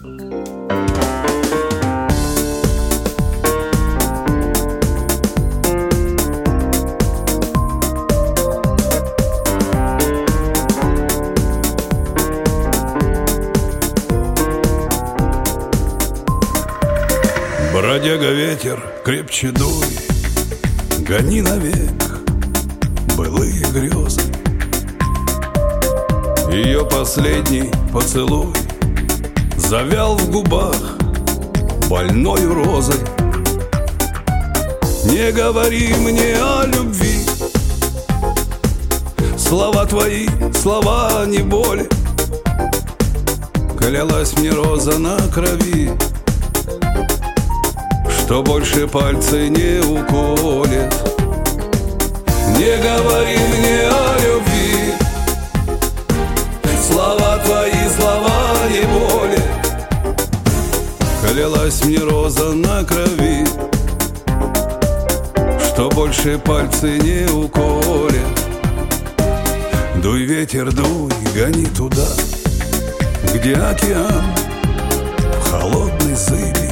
Бродяга ветер, крепче дуй, гони навек былые грезы. Ее последний поцелуй завял в губах больною розой. Не говори мне о любви, слова твои, слова не боли. Клялась мне роза на крови, что больше пальцы не уколет. Не говори мне о любви, слова твои, слова не боли. Клялась мне роза на крови, что больше пальцы не уколет. Дуй, ветер, дуй, гони туда, где океан в холодной зыби.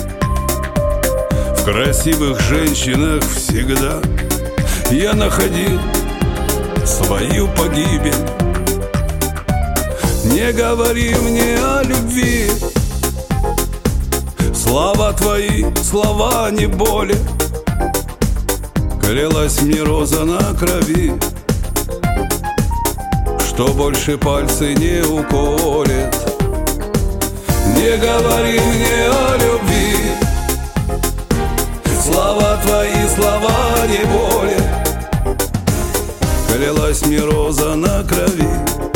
В красивых женщинах всегда я находил свою погибель. Не говори мне о любви, слова твои, слова не боли. Клялась мне роза на крови, что больше пальцы не уколет. Не говори мне о любви, слова твои, слова не боли. Клялась мне роза на крови,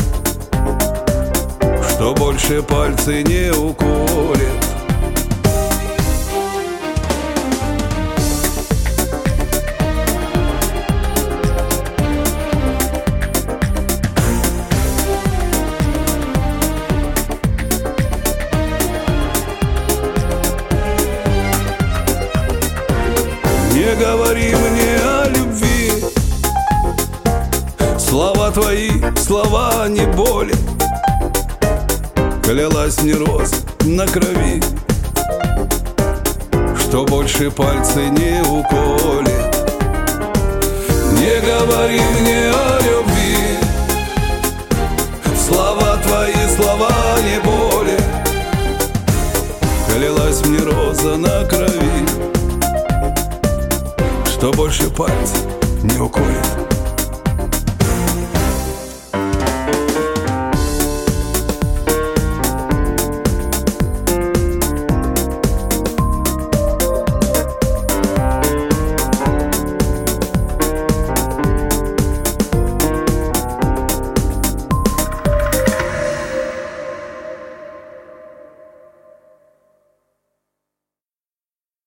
что больше пальцы не уколет. Не говори мне о любви, слова твои, слова не боли. Клялась мне роза на крови, что больше пальцы не уколет. Не говори мне о любви, слова твои, слова не боли. Клялась мне роза на крови, что больше пальцев не уколет.